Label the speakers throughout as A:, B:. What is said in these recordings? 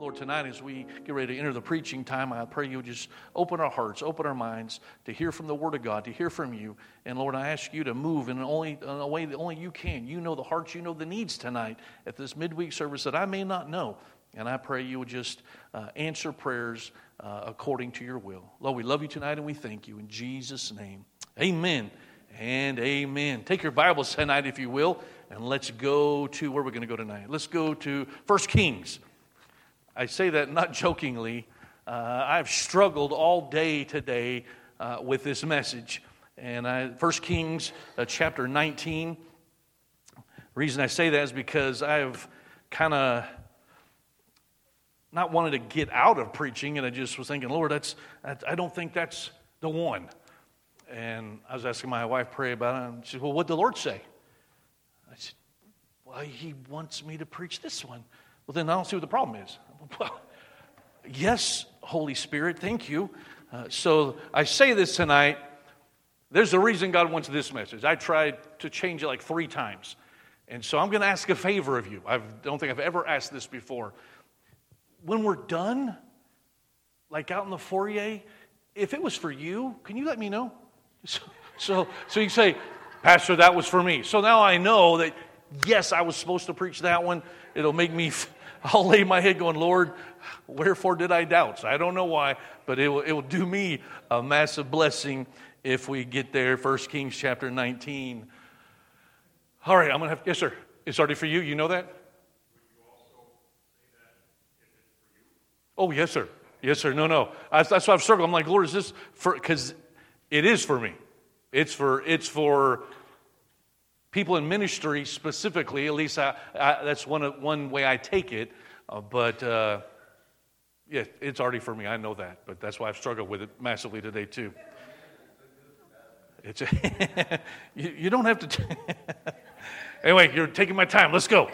A: Lord, tonight as we get ready to enter the preaching time, I pray you would just open our hearts, open our minds to hear from the Word of God, to hear from you. And Lord, I ask you to move in a way that only you can. You know the hearts, you know the needs tonight at this midweek service that I may not know. And I pray you would just answer prayers according to your will. Lord, we love you tonight and we thank you. In Jesus' name, amen and amen. Take your Bibles tonight, if you will, and let's go to where we're going to go tonight. Let's go to 1 Kings. I say that not jokingly. I've struggled all day today with this message. And 1 Kings chapter 19. The reason I say that is because I've kind of not wanted to get out of preaching, and I just was thinking, Lord, I don't think that's the one. And I was asking my wife, pray about it, and she said, well, what'd the Lord say? I said, well, he wants me to preach this one. Well, then I don't see what the problem is. Well, yes, Holy Spirit, thank you. So I say this tonight. There's a reason God wants this message. I tried to change it like 3 times. And so I'm going to ask a favor of you. I don't think I've ever asked this before. When we're done, like out in the foyer, if it was for you, can you let me know? So you can say, Pastor, that was for me. So now I know that, yes, I was supposed to preach that one. It'll make me, I'll lay my head going, Lord, wherefore did I doubt? So I don't know why, but it will do me a massive blessing if we get there. 1 Kings chapter 19. All right, I'm going to have, yes, sir. It's already for you. You know that? Oh, yes, sir. Yes, sir. No. That's why I've struggled. I'm like, Lord, is this for, because it is for me. It's for people in ministry specifically. At least that's one way I take it. But yeah, it's already for me. I know that. But that's why I've struggled with it massively today too. It's you don't have to. Anyway, you're taking my time. Let's go.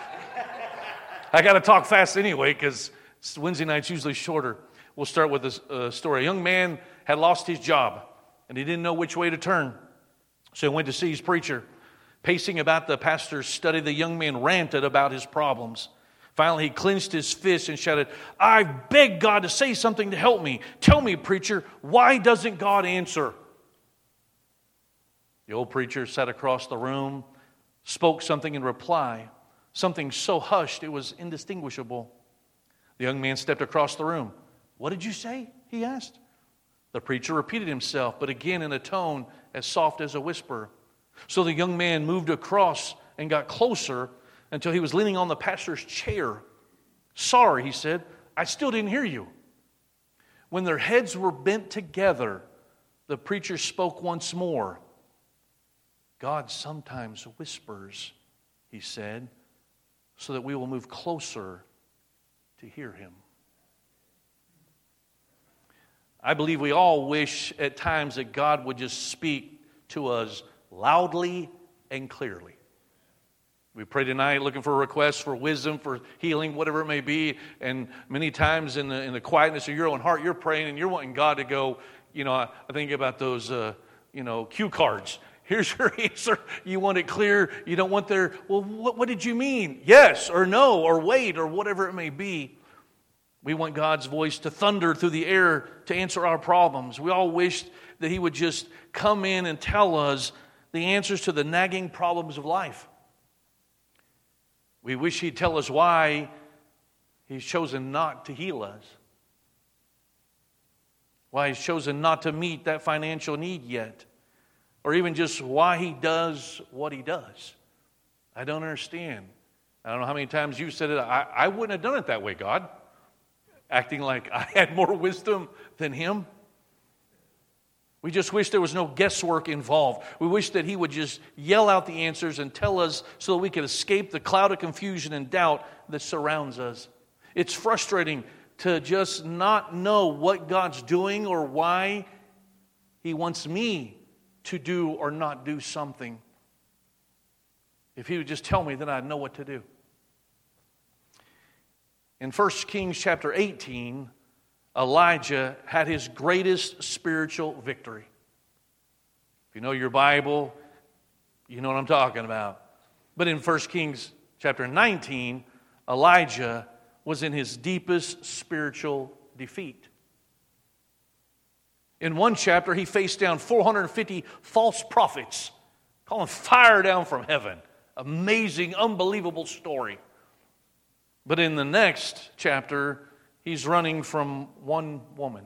A: I got to talk fast anyway because Wednesday night's usually shorter. We'll start with this story. A young man had lost his job, and he didn't know which way to turn. So he went to see his preacher. Pacing about the pastor's study, the young man ranted about his problems. Finally, he clenched his fist and shouted, I beg God to say something to help me. Tell me, preacher, why doesn't God answer? The old preacher sat across the room, spoke something in reply, something so hushed it was indistinguishable. The young man stepped across the room. What did you say? He asked. The preacher repeated himself, but again in a tone as soft as a whisper. So the young man moved across and got closer until he was leaning on the pastor's chair. Sorry, he said, I still didn't hear you. When their heads were bent together, the preacher spoke once more. God sometimes whispers, he said, so that we will move closer to hear him. I believe we all wish at times that God would just speak to us loudly and clearly. We pray tonight looking for requests for wisdom, for healing, whatever it may be. And many times in the quietness of your own heart, you're praying and you're wanting God to go, I think about those, cue cards. Here's your answer. You want it clear. You don't want what did you mean? Yes or no or wait or whatever it may be. We want God's voice to thunder through the air to answer our problems. We all wish that he would just come in and tell us the answers to the nagging problems of life. We wish he'd tell us why he's chosen not to heal us. Why he's chosen not to meet that financial need yet. Or even just why he does what he does. I don't understand. I don't know how many times you've said it. I wouldn't have done it that way, God. Acting like I had more wisdom than him. We just wish there was no guesswork involved. We wish that he would just yell out the answers and tell us so that we could escape the cloud of confusion and doubt that surrounds us. It's frustrating to just not know what God's doing or why he wants me to do or not do something. If he would just tell me, then I'd know what to do. In 1 Kings chapter 18, Elijah had his greatest spiritual victory. If you know your Bible, you know what I'm talking about. But in 1 Kings chapter 19, Elijah was in his deepest spiritual defeat. In one chapter, he faced down 450 false prophets, calling fire down from heaven. Amazing, unbelievable story. But in the next chapter, he's running from one woman.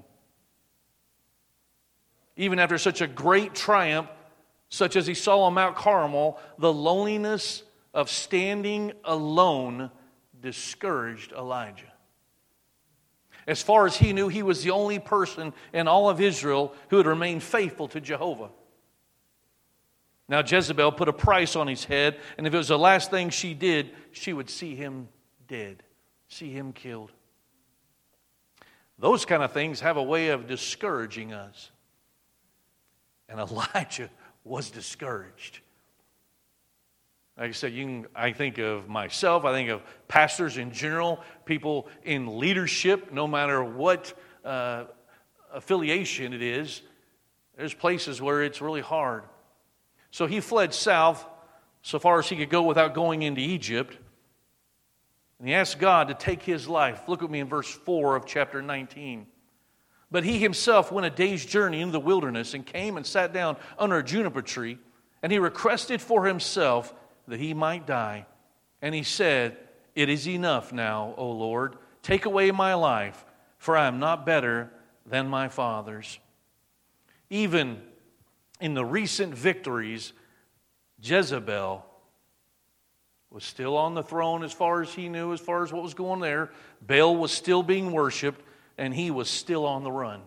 A: Even after such a great triumph, such as he saw on Mount Carmel, the loneliness of standing alone discouraged Elijah. As far as he knew, he was the only person in all of Israel who had remained faithful to Jehovah. Now Jezebel put a price on his head, and if it was the last thing she did, she would see him dead, see him killed. Those kind of things have a way of discouraging us. And Elijah was discouraged. Like I said, I think of myself, I think of pastors in general, people in leadership, no matter what affiliation it is, there's places where it's really hard. So he fled south so far as he could go without going into Egypt. And he asked God to take his life. Look at me in verse 4 of chapter 19. But he himself went a day's journey into the wilderness and came and sat down under a juniper tree. And he requested for himself that he might die. And he said, "It is enough now, O Lord. Take away my life, for I am not better than my fathers." Even in the recent victories, Jezebel was still on the throne as far as he knew, as far as what was going there. Baal was still being worshipped, and he was still on the run.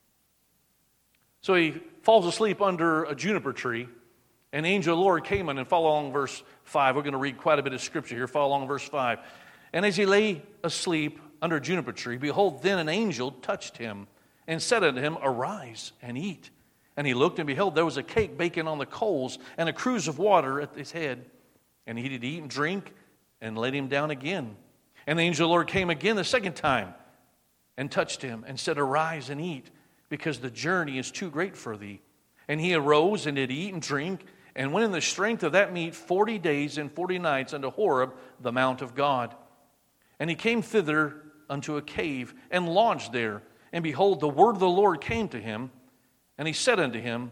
A: So he falls asleep under a juniper tree. An angel of the Lord came in, and follow along verse 5. We're going to read quite a bit of scripture here. Follow along verse 5. And as he lay asleep under a juniper tree, behold, then an angel touched him and said unto him, "Arise and eat." And he looked, and behold, there was a cake baking on the coals and a cruse of water at his head. And he did eat and drink and laid him down again. And the angel of the Lord came again the second time and touched him and said, "Arise and eat, because the journey is too great for thee." And he arose and did eat and drink, and went in the strength of that meat 40 days and 40 nights unto Horeb, the mount of God. And he came thither unto a cave, and lodged there. And behold, the word of the Lord came to him, and he said unto him,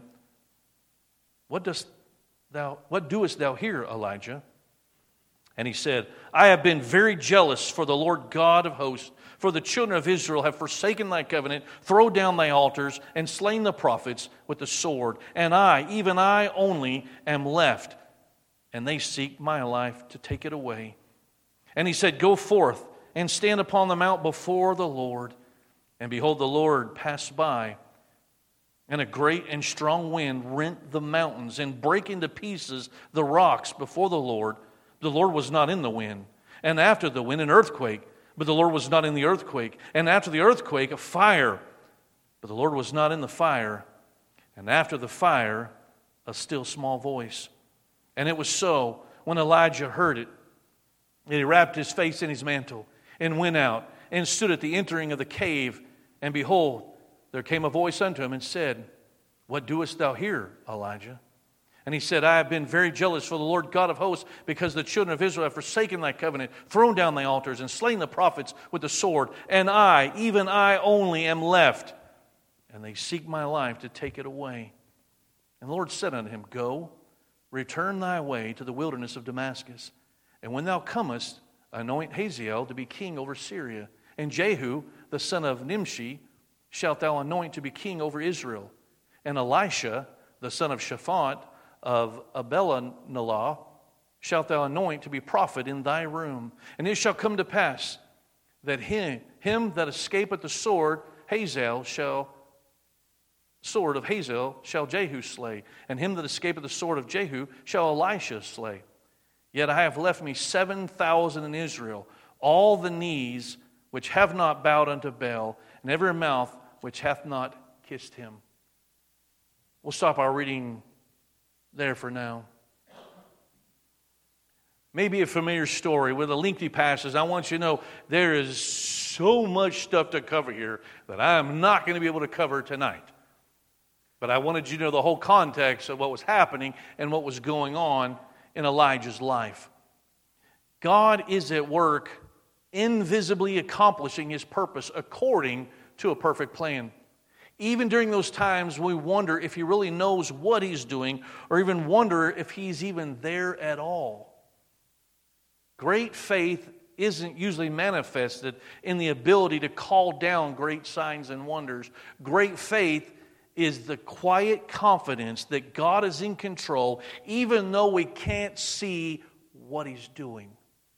A: What doest thou here, Elijah? And he said, "I have been very jealous for the Lord God of hosts, for the children of Israel have forsaken thy covenant, thrown down thy altars, and slain the prophets with the sword. And I, even I only, am left, and they seek my life to take it away." And he said, "Go forth, and stand upon the mount before the Lord." And behold, the Lord passed by, and a great and strong wind rent the mountains, and brake into pieces the rocks before the Lord. The Lord was not in the wind. And after the wind, an earthquake, but the Lord was not in the earthquake. And after the earthquake, a fire, but the Lord was not in the fire. And after the fire, a still small voice. And it was so, when Elijah heard it, that he wrapped his face in his mantle, and went out, and stood at the entering of the cave. And behold, there came a voice unto him, and said, "What doest thou here, Elijah?" And he said, "I have been very jealous for the Lord God of hosts, because the children of Israel have forsaken thy covenant, thrown down thy altars, and slain the prophets with the sword. And I, even I only, am left, and they seek my life to take it away." And the Lord said unto him, "Go, return thy way to the wilderness of Damascus. And when thou comest, anoint Hazael to be king over Syria. And Jehu, the son of Nimshi, shalt thou anoint to be king over Israel. And Elisha, the son of Shaphat, of Abel-Nelah, shalt thou anoint to be prophet in thy room. And it shall come to pass that him that escapeth the sword of Hazael shall Jehu slay, and him that escapeth the sword of Jehu shall Elisha slay. Yet I have left me 7,000 in Israel, all the knees which have not bowed unto Baal, and every mouth which hath not kissed him." We'll stop our reading there for now. Maybe a familiar story with a lengthy passage. I want you to know there is so much stuff to cover here that I am not going to be able to cover tonight. But I wanted you to know the whole context of what was happening and what was going on in Elijah's life. God is at work invisibly accomplishing His purpose according to a perfect plan. Even during those times, we wonder if He really knows what He's doing, or even wonder if He's even there at all. Great faith isn't usually manifested in the ability to call down great signs and wonders. Great faith is the quiet confidence that God is in control, even though we can't see what He's doing.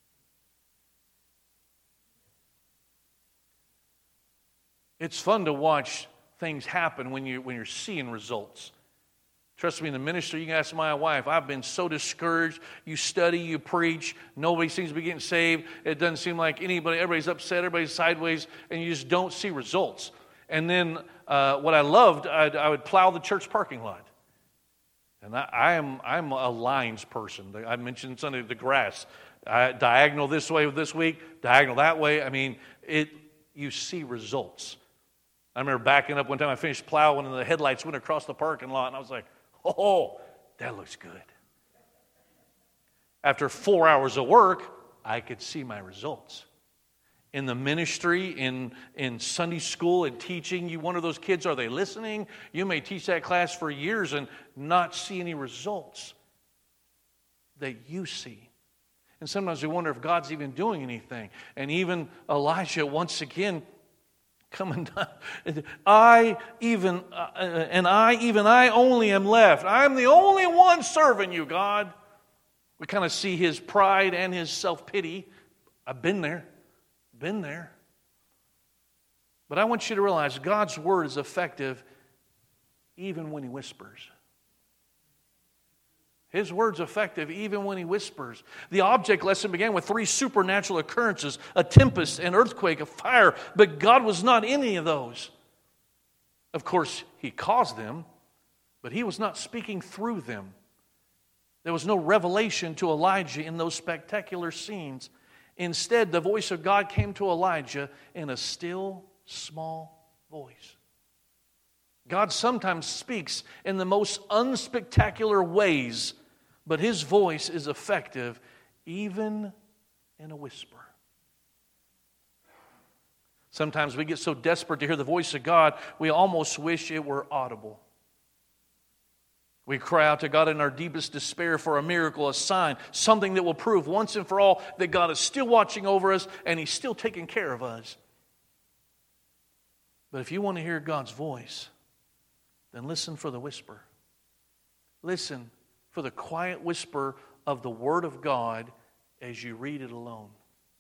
A: It's fun to watch things happen when you're seeing results. Trust me, in the ministry, you can ask my wife, I've been so discouraged. You study, you preach, nobody seems to be getting saved. It doesn't seem like everybody's upset, everybody's sideways, and you just don't see results. And then what I loved, I would plow the church parking lot. And I'm a lines person. I mentioned Sunday, the grass. Diagonal this way this week, diagonal that way. I mean, you see results. I remember backing up one time, I finished plowing, and the headlights went across the parking lot, and I was like, oh, that looks good. After 4 hours of work, I could see my results. In the ministry, in Sunday school and teaching, you wonder those kids, are they listening? You may teach that class for years and not see any results that you see. And sometimes we wonder if God's even doing anything. And even Elijah, once again, coming down, I only am left. I'm the only one serving you, God. We kind of see his pride and his self-pity. I've been there. But I want you to realize God's word is effective even when He whispers. His word's effective even when He whispers. The object lesson began with 3 supernatural occurrences: a tempest, an earthquake, a fire. But God was not in any of those. Of course, He caused them, but He was not speaking through them. There was no revelation to Elijah in those spectacular scenes. Instead, the voice of God came to Elijah in a still, small voice. God sometimes speaks in the most unspectacular ways, but His voice is effective even in a whisper. Sometimes we get so desperate to hear the voice of God, we almost wish it were audible. We cry out to God in our deepest despair for a miracle, a sign, something that will prove once and for all that God is still watching over us and He's still taking care of us. But if you want to hear God's voice, then listen for the whisper. Listen for the quiet whisper of the Word of God as you read it alone.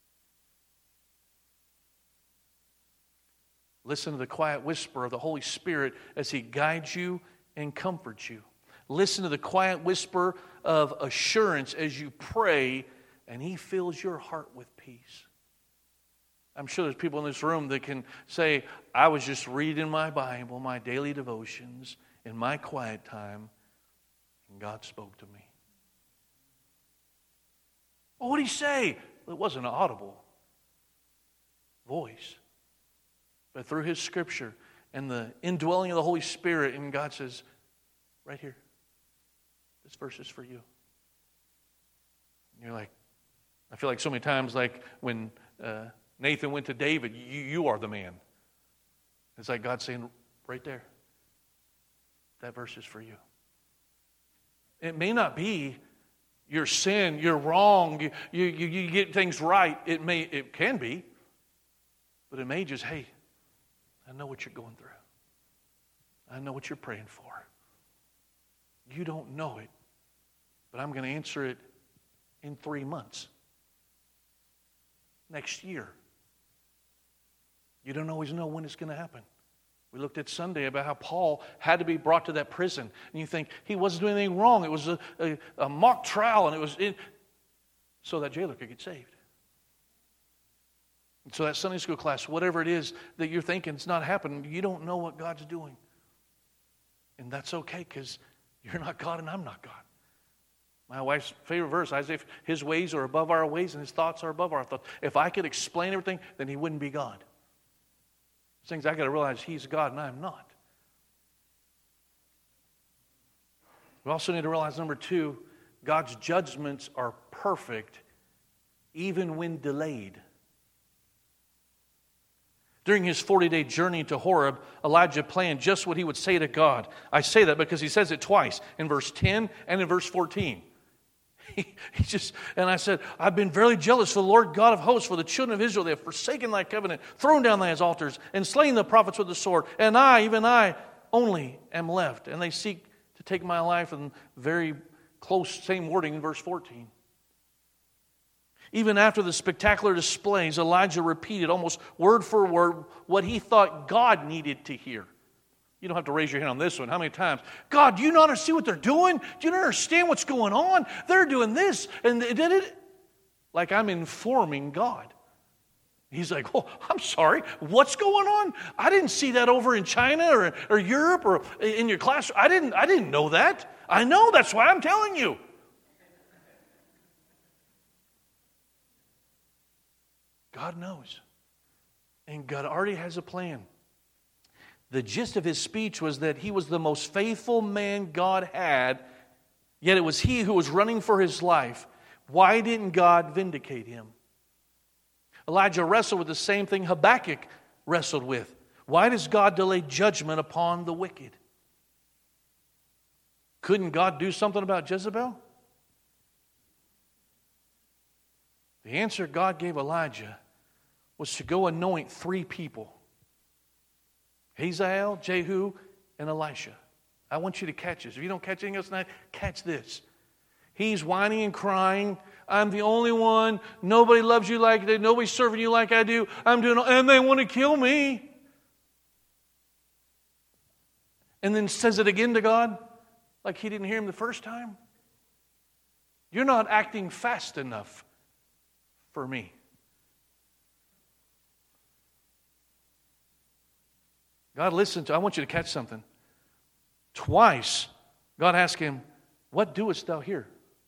A: Listen to the quiet whisper of the Holy Spirit as He guides you and comforts you. Listen to the quiet whisper of assurance as you pray and He fills your heart with peace. I'm sure there's people in this room that can say, I was just reading my Bible, my daily devotions, in my quiet time, and God spoke to me. Well, what did He say? Well, it wasn't an audible voice. But through His Scripture and the indwelling of the Holy Spirit, and God says, right here, this verse is for you. And you're like, I feel like so many times, like when Nathan went to David, you are the man. It's like God saying, right there, that verse is for you. It may not be your sin, you're wrong, you get things right. It can be, but it may just, hey, I know what you're going through. I know what you're praying for. You don't know it, but I'm going to answer it in 3 months. Next year. You don't always know when it's going to happen. We looked at Sunday about how Paul had to be brought to that prison. And you think he wasn't doing anything wrong. It was a mock trial, and it was so that jailer could get saved. And so that Sunday school class, whatever it is that you're thinking it's not happening, you don't know what God's doing. And that's okay, because you're not God and I'm not God. My wife's favorite verse, Isaiah, His ways are above our ways and His thoughts are above our thoughts. If I could explain everything, then He wouldn't be God. Things I got to realize He's God and I'm not. We also need to realize, number 2, God's judgments are perfect even when delayed. During his 40-day journey to Horeb, Elijah planned just what he would say to God. I say that because he says it twice, in verse 10 and in verse 14. And I said, I've been very jealous for the Lord God of hosts, for the children of Israel. They have forsaken thy covenant, thrown down thy altars, and slain the prophets with the sword. And I, even I, only am left. And they seek to take my life, in very close, same wording in verse 14. Even after the spectacular displays, Elijah repeated almost word for word what he thought God needed to hear. You don't have to raise your hand on this one. How many times? God, do you not see what they're doing? Do you not understand what's going on? They're doing this. And they did it. Like I'm informing God. He's like, oh, I'm sorry. What's going on? I didn't see that over in China or Europe or in your class. I didn't know that. I know. That's why I'm telling you. God knows. And God already has a plan. The gist of his speech was that he was the most faithful man God had, yet it was he who was running for his life. Why didn't God vindicate him? Elijah wrestled with the same thing Habakkuk wrestled with. Why does God delay judgment upon the wicked? Couldn't God do something about Jezebel? The answer God gave Elijah was to go anoint 3 people. Hazael, Jehu, and Elisha. I want you to catch this. If you don't catch anything else tonight, catch this. He's whining and crying. I'm the only one. Nobody loves you like they. Nobody's serving you like I do. And they want to kill me. And then says it again to God, like he didn't hear him the first time. You're not acting fast enough for me. God, listen to, I want you to catch something. Twice, God asked him, what doest thou here?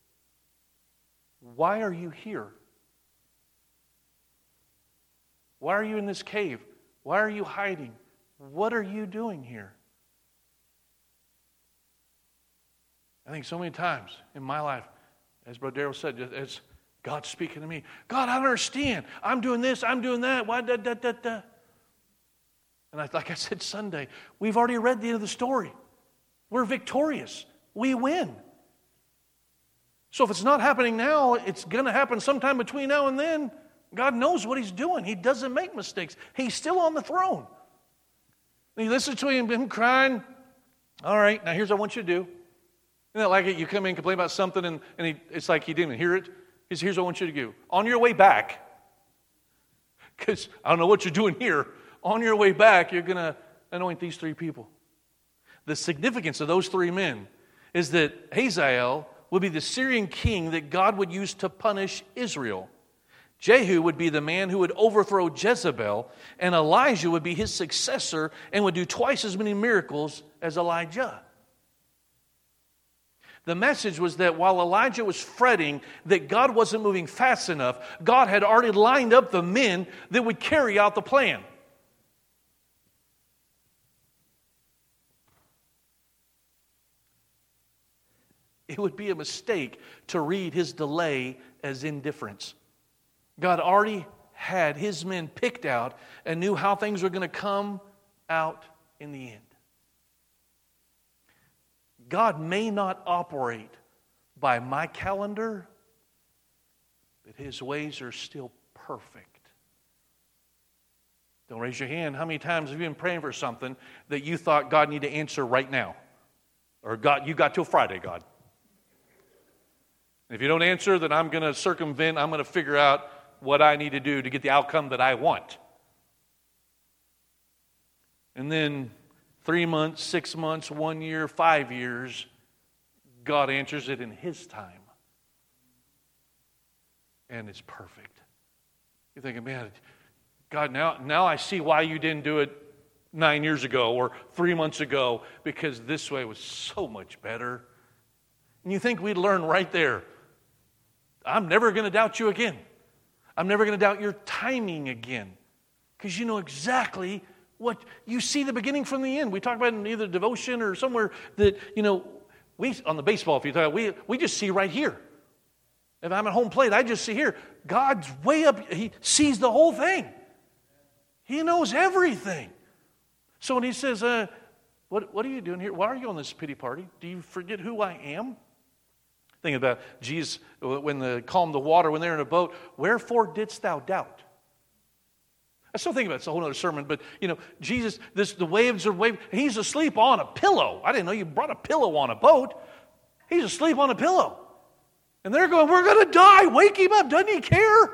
A: Why are you here? Why are you in this cave? Why are you hiding? What are you doing here? I think so many times in my life, as Brother Darrell said, it's God speaking to me. God, I don't understand. I'm doing this, I'm doing that. Why, da. And like I said Sunday, we've already read the end of the story. We're victorious. We win. So if it's not happening now, it's going to happen sometime between now and then. God knows what he's doing. He doesn't make mistakes. He's still on the throne. And you listen to him crying. All right, now here's what I want you to do. Isn't that like it? You come in and complain about something, and it's like he didn't even hear it. Here's what I want you to do. On your way back, because I don't know what you're doing here. On your way back, you're going to anoint these 3 people. The significance of those 3 men is that Hazael would be the Syrian king that God would use to punish Israel. Jehu would be the man who would overthrow Jezebel, and Elijah would be his successor and would do twice as many miracles as Elijah. The message was that while Elijah was fretting that God wasn't moving fast enough, God had already lined up the men that would carry out the plan. It would be a mistake to read his delay as indifference. God already had his men picked out and knew how things were going to come out in the end. God may not operate by my calendar, but his ways are still perfect. Don't raise your hand. How many times have you been praying for something that you thought God needed to answer right now? Or God, you got till Friday, God. If you don't answer, then I'm going to circumvent, I'm going to figure out what I need to do to get the outcome that I want. And then 3 months, 6 months, 1 year, 5 years, God answers it in his time. And it's perfect. You're thinking, man, God, now I see why you didn't do it 9 years ago or 3 months ago, because this way was so much better. And you think we'd learn right there. I'm never going to doubt you again. I'm never going to doubt your timing again. Because you know exactly what, you see the beginning from the end. We talk about it in either devotion or somewhere that, we on the baseball field, we just see right here. If I'm at home plate, I just see here. God's way up. He sees the whole thing. He knows everything. So when he says, what are you doing here? Why are you on this pity party? Do you forget who I am? Think about Jesus, when they calmed the water, when they're in a boat, wherefore didst thou doubt? I still think about it. It's a whole other sermon, but, Jesus, the waves are waving. He's asleep on a pillow. I didn't know you brought a pillow on a boat. He's asleep on a pillow. And they're going, we're going to die. Wake him up. Doesn't he care?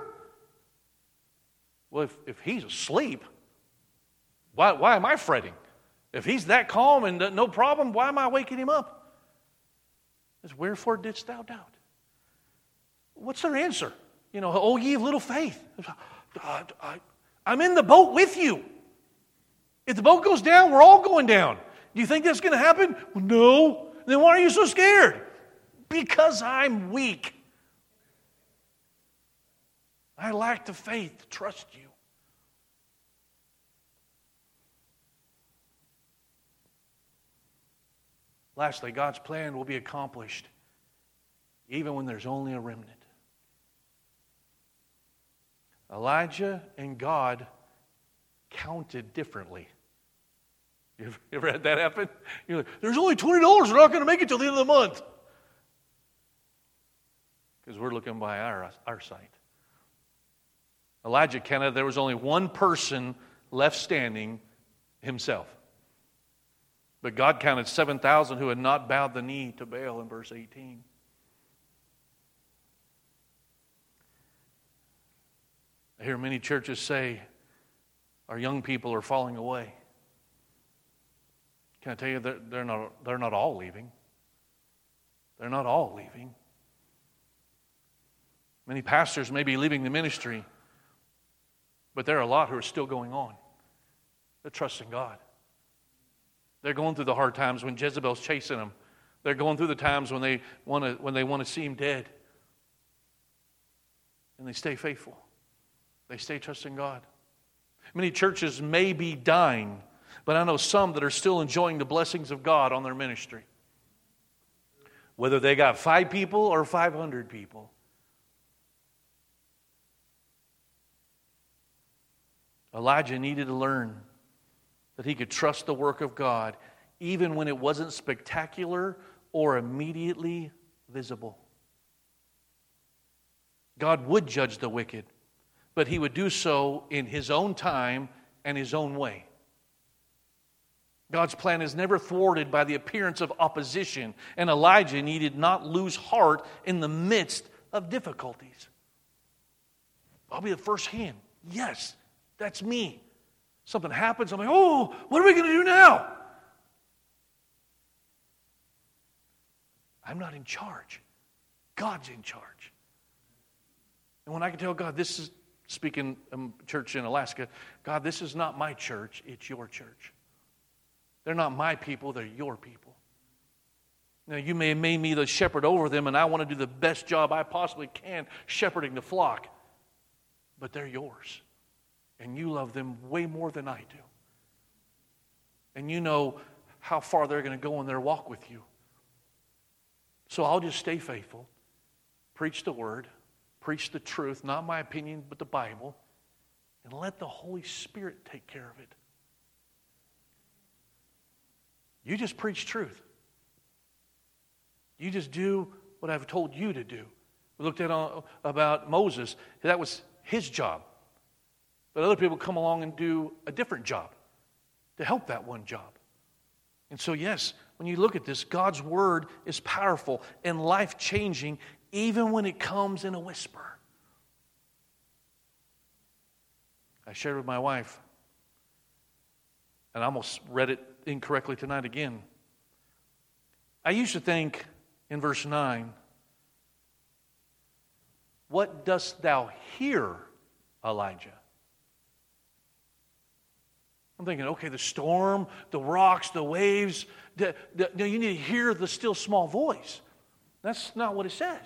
A: Well, if he's asleep, why am I fretting? If he's that calm and no problem, why am I waking him up? It's wherefore didst thou doubt? What's their answer? Oh, ye of little faith. I'm in the boat with you. If the boat goes down, we're all going down. Do you think that's going to happen? Well, no. Then why are you so scared? Because I'm weak. I lack the faith to trust you. Lastly, God's plan will be accomplished even when there's only a remnant. Elijah and God counted differently. You ever had that happen? You're like, there's only $20. We're not going to make it till the end of the month. Because we're looking by our sight. Elijah counted there was only one person left standing, himself. But God counted 7,000 who had not bowed the knee to Baal in verse 18. I hear many churches say our young people are falling away. Can I tell you that they're not all leaving? They're not all leaving. Many pastors may be leaving the ministry, but there are a lot who are still going on. They're trusting God. They're going through the hard times when Jezebel's chasing them. They're going through the times when they want to see him dead. And they stay faithful. They stay trusting God. Many churches may be dying, but I know some that are still enjoying the blessings of God on their ministry. Whether they got 5 people or 500 people. Elijah needed to learn that he could trust the work of God even when it wasn't spectacular or immediately visible. God would judge the wicked, but he would do so in his own time and his own way. God's plan is never thwarted by the appearance of opposition, and Elijah needed not lose heart in the midst of difficulties. I'll be the first hand. Yes, that's me. Something happens, I'm like, oh, what are we going to do now? I'm not in charge. God's in charge. And when I can tell God, this is, speaking church in Alaska, God, this is not my church, it's your church. They're not my people, they're your people. Now, you may have made me the shepherd over them, and I want to do the best job I possibly can shepherding the flock. But they're yours. And you love them way more than I do. And you know how far they're going to go in their walk with you. So I'll just stay faithful, preach the word, preach the truth, not my opinion, but the Bible, and let the Holy Spirit take care of it. You just preach truth. You just do what I've told you to do. We looked at about Moses. That was his job. But other people come along and do a different job to help that one job. And so, yes, when you look at this, God's word is powerful and life-changing even when it comes in a whisper. I shared with my wife, and I almost read it incorrectly tonight again. I used to think in verse 9, what dost thou hear, Elijah? I'm thinking, okay, the storm, the rocks, the waves. You need to hear the still small voice. That's not what it says.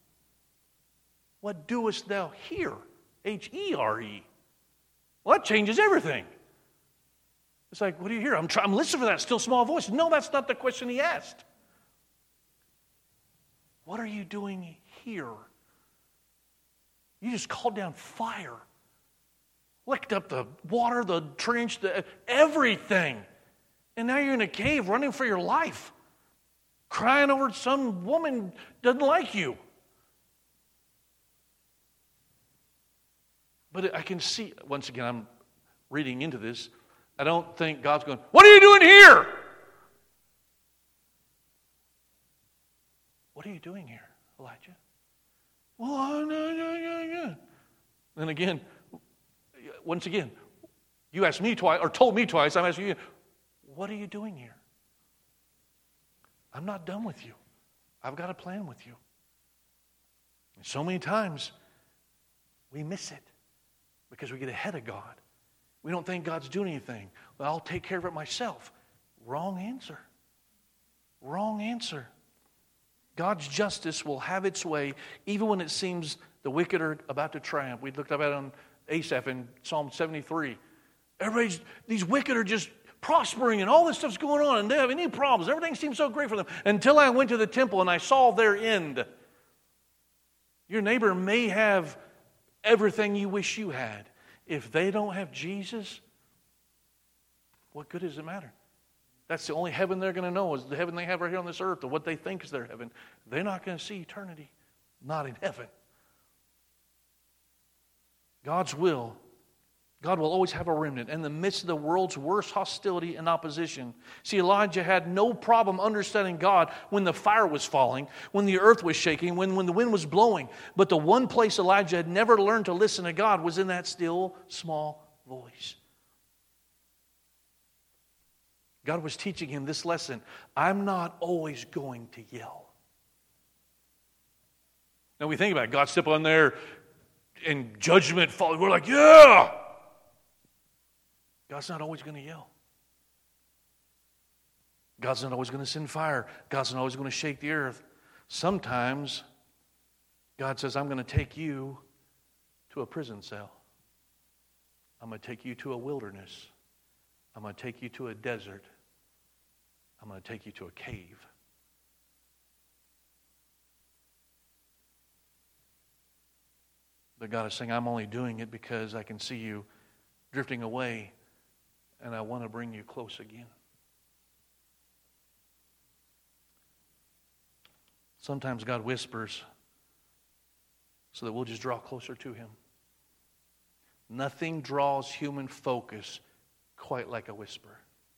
A: What doest thou hear? H-E-R-E. Well, that changes everything. It's like, what do you hear? I'm listening for that still small voice. No, that's not the question he asked. What are you doing here? You just called down fire. licked up the water, the trench, everything. And now you're in a cave running for your life, crying over some woman doesn't like you. But I can see, once again, I'm reading into this. I don't think God's going, what are you doing here? What are you doing here, Elijah? Well, no. Then again, once again, you asked me twice, or told me twice, I'm asking you, what are you doing here? I'm not done with you. I've got a plan with you. And so many times, we miss it because we get ahead of God. We don't think God's doing anything. Well, I'll take care of it myself. Wrong answer. Wrong answer. God's justice will have its way even when it seems the wicked are about to triumph. We looked up at it on Asaph in Psalm 73. These wicked are just prospering and all this stuff's going on and they don't have any problems. Everything seems so great for them. Until I went to the temple and I saw their end. Your neighbor may have everything you wish you had. If they don't have Jesus, what good does it matter? That's the only heaven they're going to know is the heaven they have right here on this earth, or what they think is their heaven. They're not going to see eternity. Not in heaven. God's will. God will always have a remnant in the midst of the world's worst hostility and opposition. See, Elijah had no problem understanding God when the fire was falling, when the earth was shaking, when the wind was blowing. But the one place Elijah had never learned to listen to God was in that still, small voice. God was teaching him this lesson. I'm not always going to yell. Now we think about it. God step on there and judgment falls. We're like, yeah! God's not always going to yell. God's not always going to send fire. God's not always going to shake the earth. Sometimes God says, I'm going to take you to a prison cell. I'm going to take you to a wilderness. I'm going to take you to a desert. I'm going to take you to a cave. But God is saying, I'm only doing it because I can see you drifting away. And I want to bring you close again. Sometimes God whispers so that we'll just draw closer to Him. Nothing draws human focus quite like a whisper.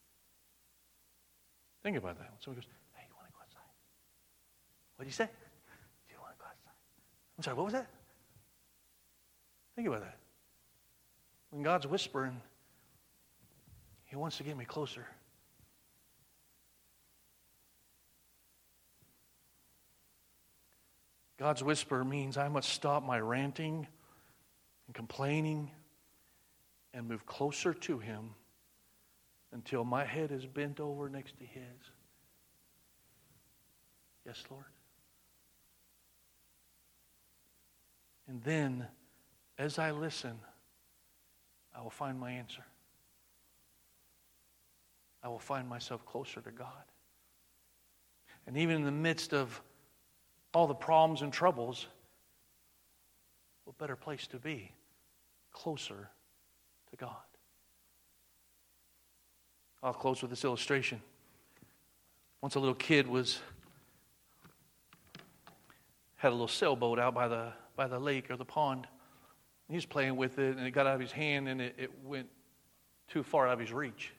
A: Think about that. When someone goes, hey, you want to go outside? What did you say? Do you want to go outside? I'm sorry, what was that? Think about that. When God's whispering, He wants to get me closer. God's whisper means I must stop my ranting and complaining and move closer to Him until my head is bent over next to His. Yes, Lord. And then, as I listen, I will find my answer. I will find myself closer to God. And even in the midst of all the problems and troubles, what better place to be? Closer to God. I'll close with this illustration. Once a little kid had a little sailboat out by the lake or the pond. He was playing with it, and it got out of his hand, and it went too far out of his reach.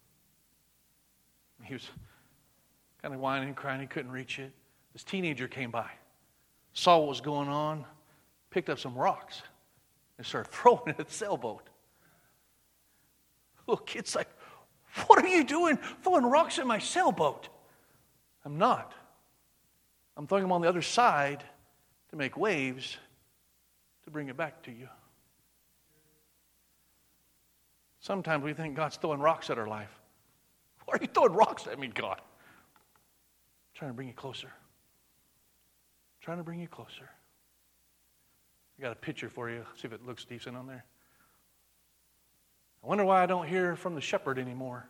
A: He was kind of whining and crying. He couldn't reach it. This teenager came by, saw what was going on, picked up some rocks, and started throwing it at the sailboat. The little kid's like, what are you doing throwing rocks at my sailboat? I'm not. I'm throwing them on the other side to make waves to bring it back to you. Sometimes we think God's throwing rocks at our life. Why are you throwing rocks at me, God? I'm trying to bring you closer. I'm trying to bring you closer. I got a picture for you. See if it looks decent on there. I wonder why I don't hear from the shepherd anymore.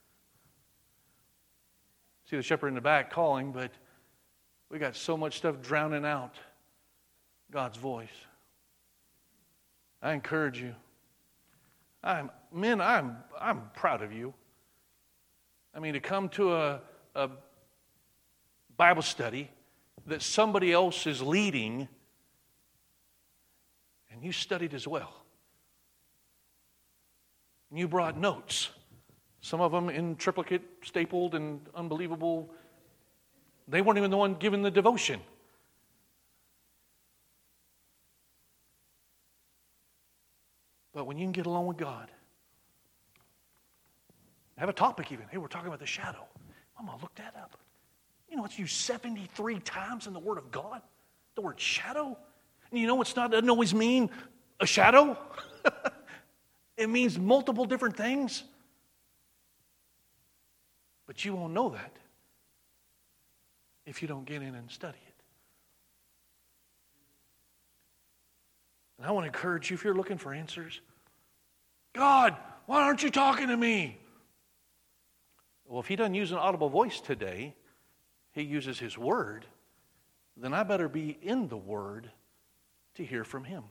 A: See the shepherd in the back calling, but we got so much stuff drowning out God's voice. I encourage you. I'm proud of you. I mean, to come to a Bible study that somebody else is leading, and you studied as well. And you brought notes, some of them in triplicate, stapled, and unbelievable. They weren't even the one giving the devotion. But when you can get along with God, have a topic even. Hey, we're talking about the shadow. I'm going to look that up. You know, it's used 73 times in the Word of God, the word shadow. And you know it doesn't always mean a shadow. It means multiple different things. But you won't know that if you don't get in and study it. And I want to encourage you, if you're looking for answers, God, why aren't you talking to me? Well, if he doesn't use an audible voice today, he uses his word, then I better be in the word to hear from him.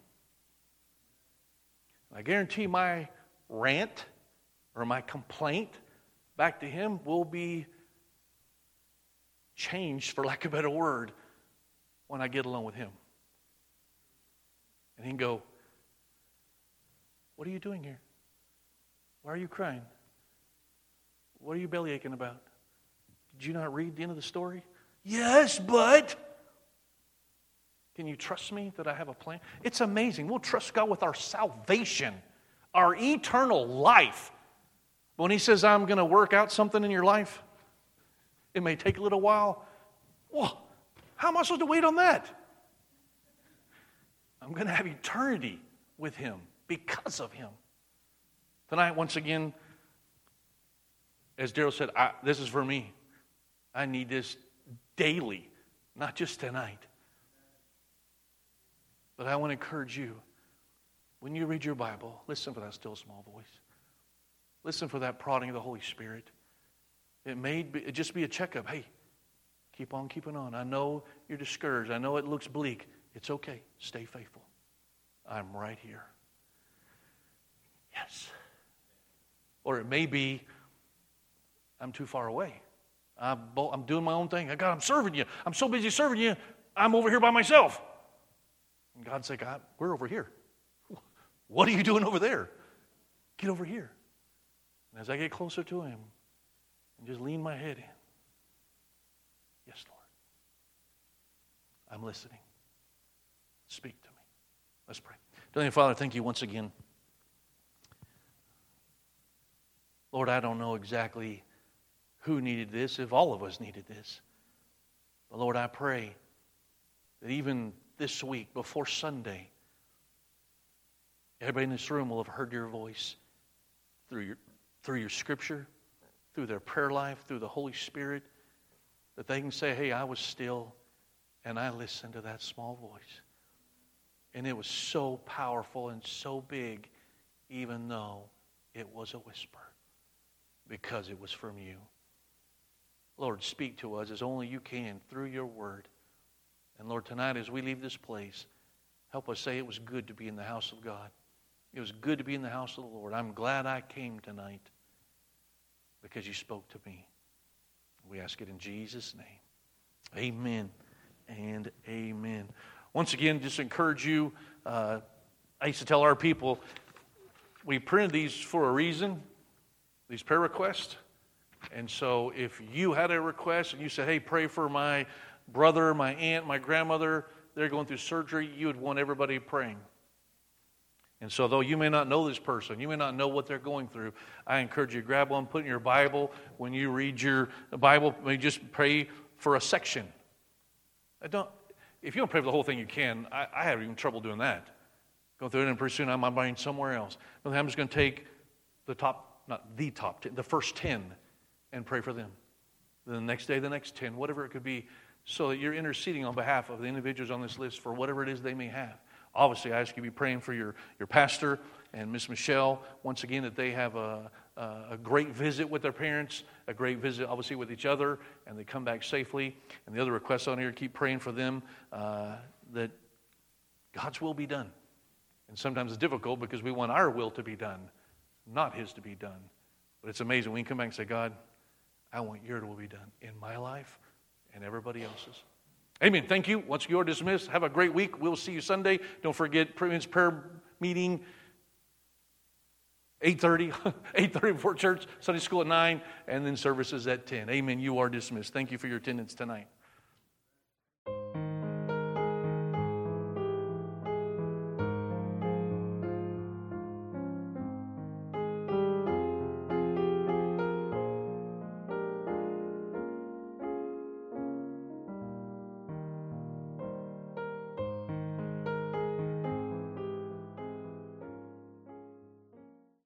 A: I guarantee my rant or my complaint back to him will be changed, for lack of a better word, when I get along with him. And he can go, what are you doing here? Why are you crying? What are you belly aching about? Did you not read the end of the story? Yes, but can you trust me that I have a plan? It's amazing. We'll trust God with our salvation, our eternal life. But when he says, I'm going to work out something in your life, it may take a little while. Well, how am I supposed to wait on that? I'm going to have eternity with him because of him. Tonight, once again, as Daryl said, this is for me. I need this daily, not just tonight. But I want to encourage you, when you read your Bible, listen for that still small voice. Listen for that prodding of the Holy Spirit. It may just be a checkup. Hey, keep on keeping on. I know you're discouraged. I know it looks bleak. It's okay. Stay faithful. I'm right here. Yes. Or it may be, I'm too far away. I'm doing my own thing. God, I'm serving you. I'm so busy serving you, I'm over here by myself. And God's like, we're over here. What are you doing over there? Get over here. And as I get closer to him, and just lean my head in. Yes, Lord. I'm listening. Speak to me. Let's pray. Heavenly Father, thank you once again. Lord, I don't know exactly who needed this, if all of us needed this. But Lord, I pray that even this week, before Sunday, everybody in this room will have heard your voice through your scripture, through their prayer life, through the Holy Spirit, that they can say, hey, I was still and I listened to that small voice. And it was so powerful and so big, even though it was a whisper, because it was from you. Lord, speak to us as only you can through your word. And Lord, tonight as we leave this place, help us say it was good to be in the house of God. It was good to be in the house of the Lord. I'm glad I came tonight because you spoke to me. We ask it in Jesus' name. Amen and amen. Once again, just encourage you. I used to tell our people, we printed these for a reason, these prayer requests. And so if you had a request and you said, hey, pray for my brother, my aunt, my grandmother, they're going through surgery, you would want everybody praying. And so though you may not know this person, you may not know what they're going through, I encourage you to grab one, put it in your Bible. When you read your Bible, maybe just pray for a section. If you don't pray for the whole thing, you can. I have even trouble doing that. Going through it and pretty soon I'm my mind somewhere else. But I'm just going to take the first 10 and pray for them. Then the next day, the next 10, whatever it could be, so that you're interceding on behalf of the individuals on this list for whatever it is they may have. Obviously, I ask you to be praying for your pastor and Miss Michelle, once again, that they have a great visit with their parents, a great visit, obviously, with each other, and they come back safely. And the other requests on here, keep praying for them that God's will be done. And sometimes it's difficult because we want our will to be done. not His to be done. But it's amazing when you come back and say, God, I want your will be done in my life and everybody else's. Amen. Thank you. Once you're dismissed, have a great week. We'll see you Sunday. Don't forget Women's Prayer Meeting, 8:30, 8:30 before church, Sunday school at 9, and then services at 10. Amen. You are dismissed. Thank you for your attendance tonight.